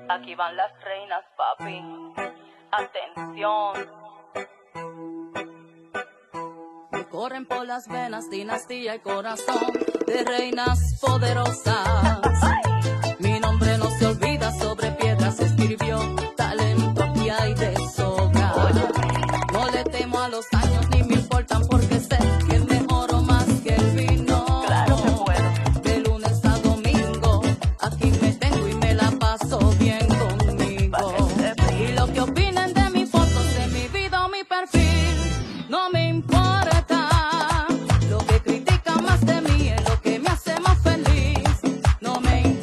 Aquí van las reinas, papi. Atención. Me corren por las venas dinastía y corazón de reinas poderosas. Mi nombre no se olvida, sobre piedras se escribió. Talento aquí hay de sobra. No le temo a los años ni me importan porque sé que el mejor más que el vino. Claro que puedo. De lunes a domingo aquí me tengo y me la paso bien conmigo. Y lo que opinen de mis fotos, de mi vida o mi perfil, no me importa. Lo que critican más de mí es lo que me hace más feliz. No me importa.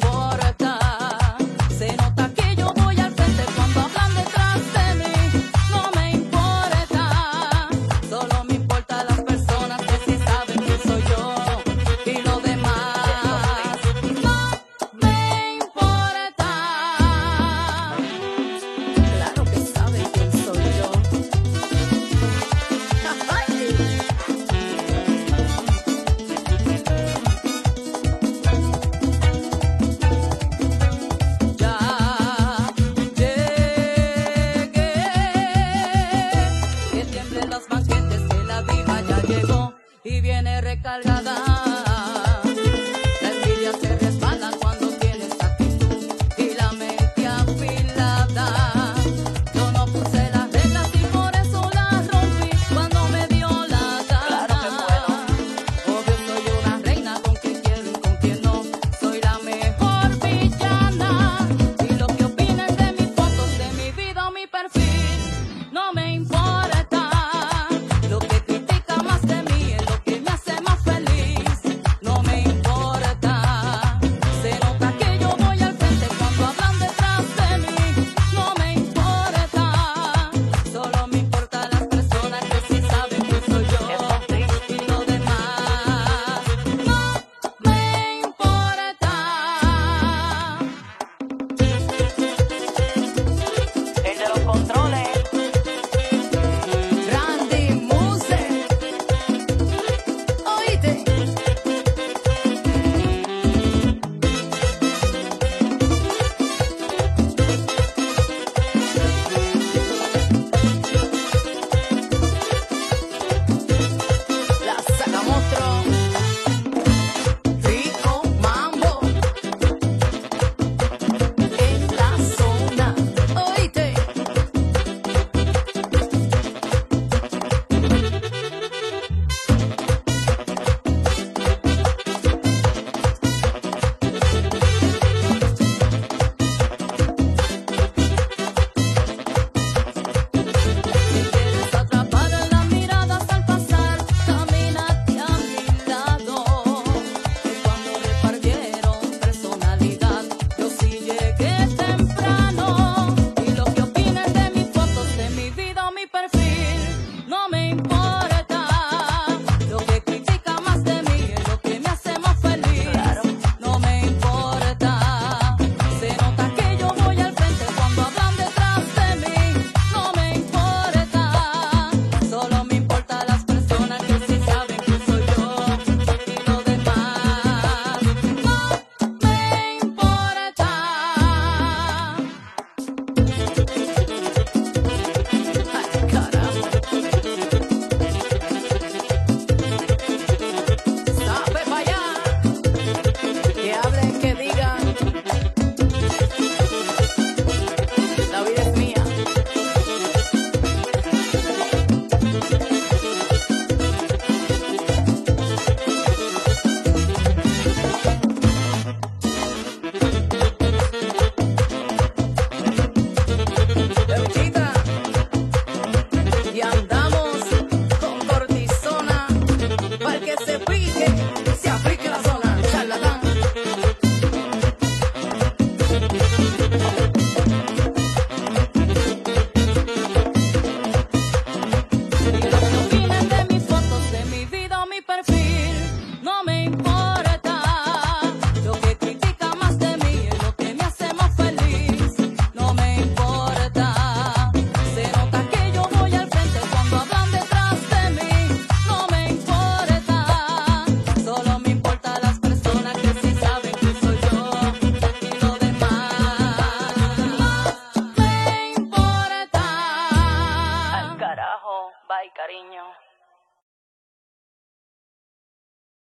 Bye, cariño.